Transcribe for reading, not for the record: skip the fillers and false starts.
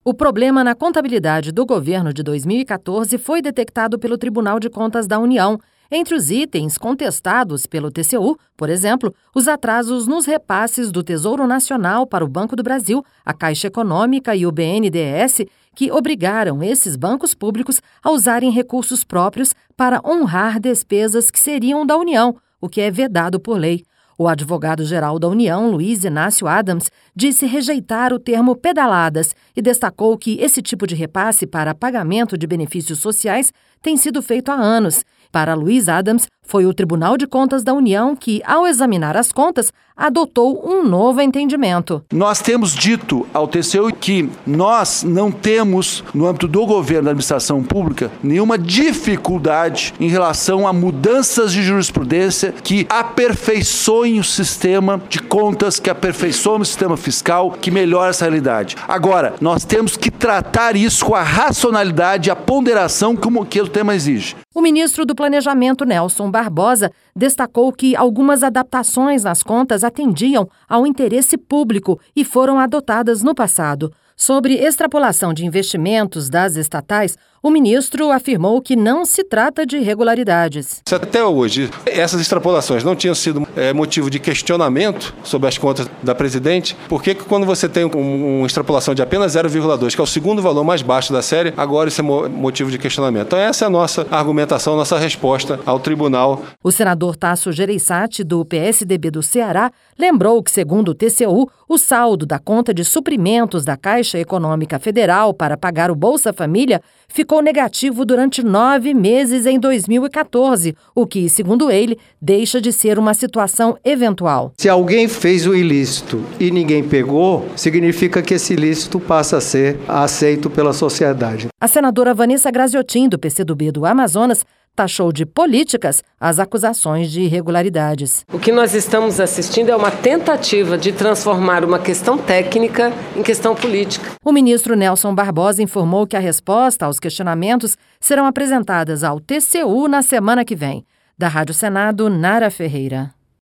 O problema na contabilidade do governo de 2014 foi detectado pelo Tribunal de Contas da União. Entre os itens contestados pelo TCU, por exemplo, os atrasos nos repasses do Tesouro Nacional para o Banco do Brasil, a Caixa Econômica e o BNDES, que obrigaram esses bancos públicos a usarem recursos próprios para honrar despesas que seriam da União, o que é vedado por lei. O advogado-geral da União, Luiz Inácio Adams, disse rejeitar o termo pedaladas e destacou que esse tipo de repasse para pagamento de benefícios sociais tem sido feito há anos. Para Luiz Adams, foi o Tribunal de Contas da União que, ao examinar as contas, adotou um novo entendimento. Nós temos dito ao TCU que nós não temos, no âmbito do governo da administração pública, nenhuma dificuldade em relação a mudanças de jurisprudência que aperfeiçoem o sistema de contas, que aperfeiçoem o sistema fiscal, que melhora essa realidade. Agora, nós temos que tratar isso com a racionalidade e a ponderação que o tema exige. O ministro do Planejamento, Nelson Barbosa, destacou que algumas adaptações nas contas atendiam ao interesse público e foram adotadas no passado. Sobre extrapolação de investimentos das estatais, o ministro afirmou que não se trata de irregularidades. Até hoje, essas extrapolações não tinham sido motivo de questionamento sobre as contas da Presidente. Por que quando você tem uma extrapolação de apenas 0,2, que é o segundo valor mais baixo da série, agora isso é motivo de questionamento? Então essa é a nossa argumentação, nossa resposta ao tribunal. O senador Tasso Gereissati, do PSDB do Ceará, lembrou que, segundo o TCU, o saldo da conta de suprimentos da Caixa Econômica Federal para pagar o Bolsa Família ficou negativo durante 9 meses em 2014, o que, segundo ele, deixa de ser uma situação eventual. Se alguém fez o ilícito e ninguém pegou, significa que esse ilícito passa a ser aceito pela sociedade. A senadora Vanessa Graziotin, do PCdoB do Amazonas, taxou de políticas as acusações de irregularidades. O que nós estamos assistindo é uma tentativa de transformar uma questão técnica em questão política. O ministro Nelson Barbosa informou que a resposta aos questionamentos serão apresentadas ao TCU na semana que vem. Da Rádio Senado, Nara Ferreira.